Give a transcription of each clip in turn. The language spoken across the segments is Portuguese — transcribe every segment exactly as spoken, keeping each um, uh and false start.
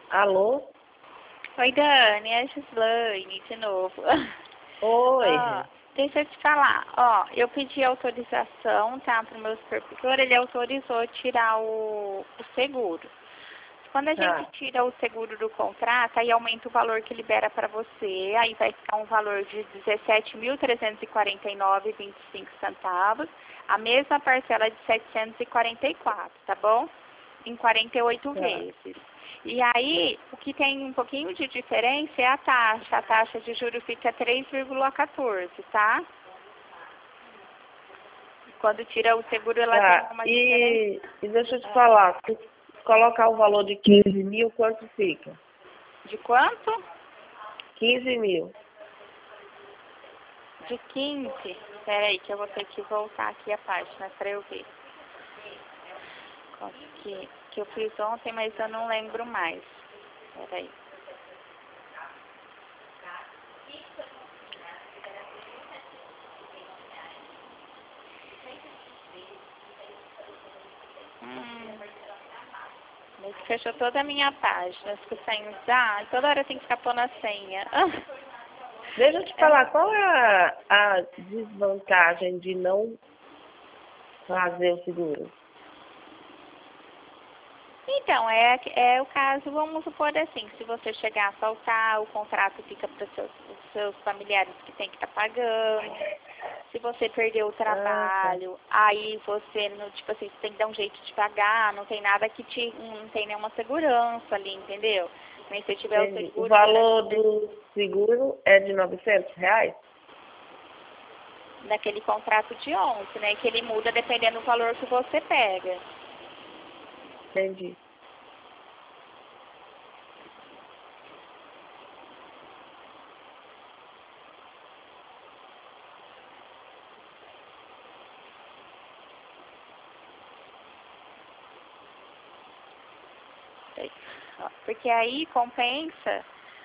Alô? Oi, Dani, é a Gislaine de novo. Oi. Ó, deixa eu te falar. Ó, eu pedi autorização, tá, pro meu supervisor, ele autorizou tirar o, o seguro. Quando a gente Tá. tira o seguro do contrato, aí aumenta o valor que libera para você, aí vai ficar um valor de dezessete mil trezentos e quarenta e nove reais e vinte e cinco centavos, a mesma parcela de setecentos e quarenta e quatro, tá bom? Em quarenta e oito Tá. vezes. E aí, o que tem um pouquinho de diferença é a taxa. A taxa de juros fica três vírgula quatorze, tá? Quando tira o seguro, ela tem Tá. uma diferença. E, e deixa eu te falar, se colocar o valor de quinze mil, quanto fica? De quanto? quinze mil. De quinze. Peraí, que eu vou ter que voltar aqui a página para eu ver. Quanto que, que eu fiz ontem, mas eu não lembro mais. Peraí. Hum, mas fechou toda a minha página. Fico sem usar. Toda hora tem que ficar pondo a senha. Deixa eu te É. falar, qual é a, a desvantagem de não fazer o seguro? Então, é, é o caso, vamos supor assim, se você chegar a faltar, o contrato fica para os seus, os seus familiares que tem que estar pagando. Se você perder o Ah, tá. trabalho, aí você, no, tipo assim, você tem que dar um jeito de pagar, não tem nada que te, não tem nenhuma segurança ali, entendeu? Mas se tiver o Entendi. O seguro valor durante do seguro é de novecentos reais? daquele contrato de onze, né, que ele muda dependendo do valor que você pega. Entendi. Porque aí compensa.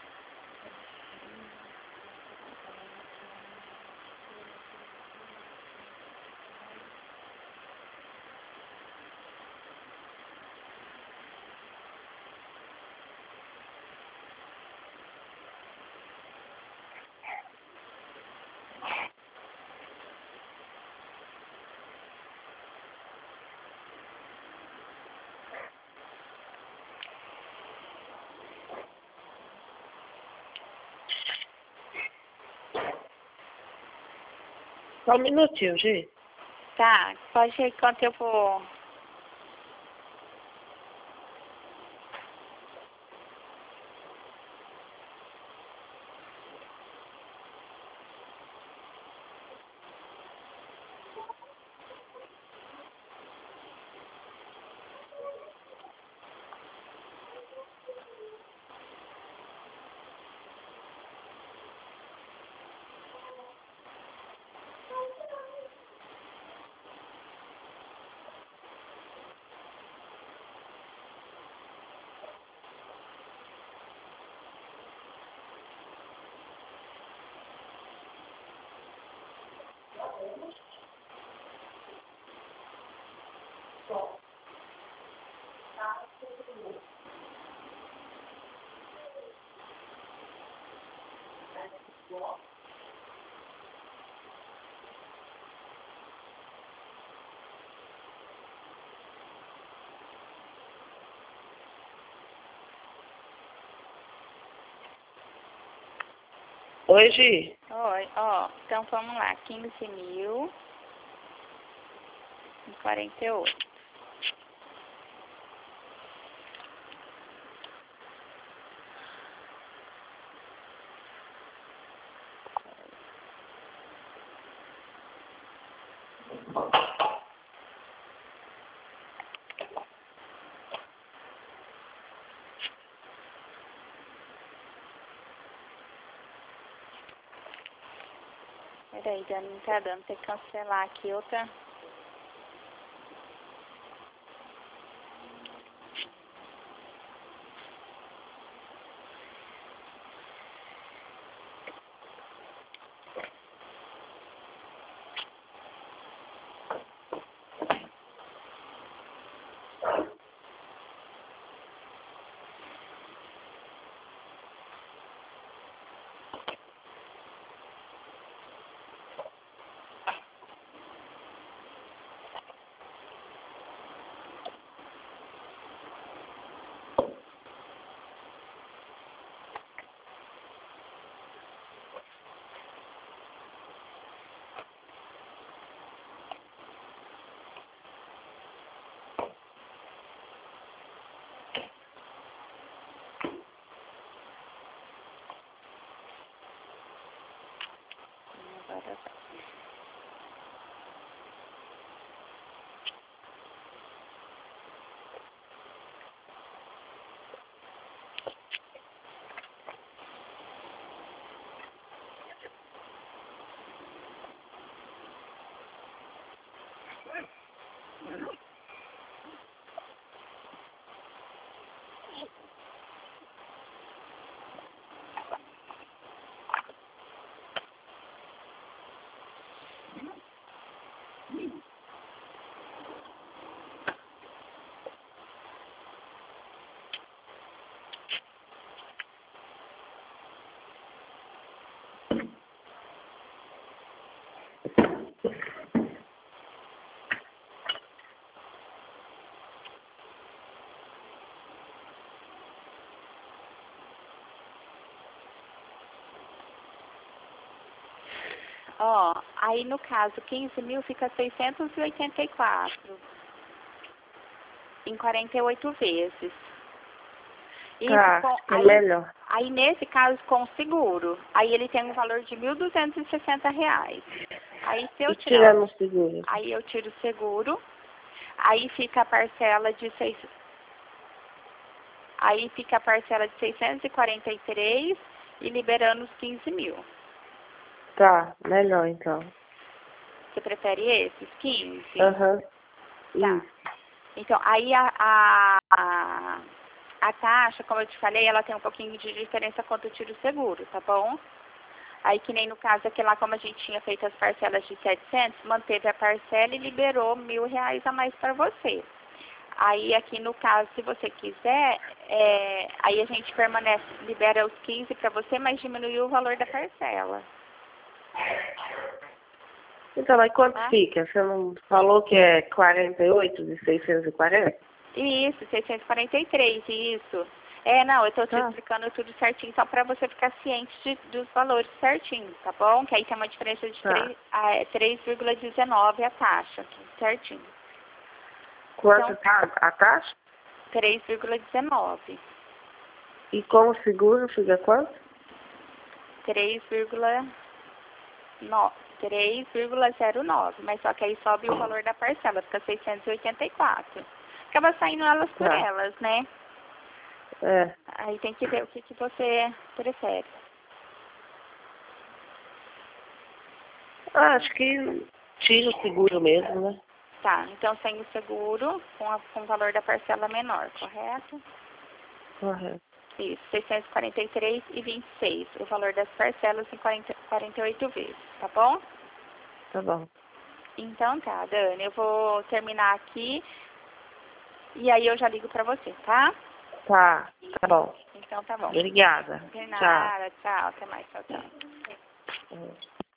Só um minutinho, Gi. Tá, pode ir enquanto eu vou. Oi, Gi. Oi, ó, então vamos lá, quinze mil e quarenta e oito. Peraí, Dani, não tá dando, tem que cancelar aqui outra. Ó, aí no caso, quinze mil fica seiscentos e oitenta e quatro em quarenta e oito vezes. Isso Tá, com, é aí, melhor. aí nesse caso com seguro, aí ele tem um valor de mil duzentos e sessenta reais. Aí se eu E tirar, tirando o seguro? aí eu tiro o seguro, aí fica a parcela de seis, aí fica a parcela de seiscentos e quarenta e três e liberando os quinze mil. Tá, melhor então. Você prefere esses quinze? Aham. Tá. Isso. Então, aí a, a, a, a taxa, como eu te falei, ela tem um pouquinho de diferença quanto eu tiro o seguro, tá bom? Aí que nem no caso aqui lá, como a gente tinha feito as parcelas de setecentos, manteve a parcela e liberou mil reais a mais para você. Aí aqui no caso, se você quiser, é, aí a gente permanece, libera os quinze para você, mas diminuiu o valor da parcela. Então, mas quanto Tá? fica? Você não falou que é quarenta e oito de seiscentos e quarenta? Isso, seiscentos e quarenta e três, isso. É, não, eu estou te Tá. explicando tudo certinho, só para você ficar ciente de, dos valores certinhos, tá bom? Que aí tem uma diferença de Tá. três vírgula dezenove a taxa, aqui, certinho. Quanto Então, tá a taxa? três vírgula dezenove. E com o seguro fica quanto? três vírgula zero nove, mas só que aí sobe o valor da parcela, fica seiscentos e oitenta e quatro. Acaba saindo elas por Tá. elas, né? É. Aí tem que ver o que, que você prefere. Ah, acho que tira o seguro mesmo, né? Tá, então sem o seguro, com, a, com o valor da parcela menor, correto? Correto. Isso, seiscentos e quarenta e três e vinte e seis, o valor das parcelas em quarenta, quarenta e oito vezes, tá bom? Tá bom. Então tá, Dani, eu vou terminar aqui e aí eu já ligo pra você, tá? Tá, tá bom. Então tá bom. Obrigada. De Tchau. nada, tchau, até mais, tchau, tchau. É.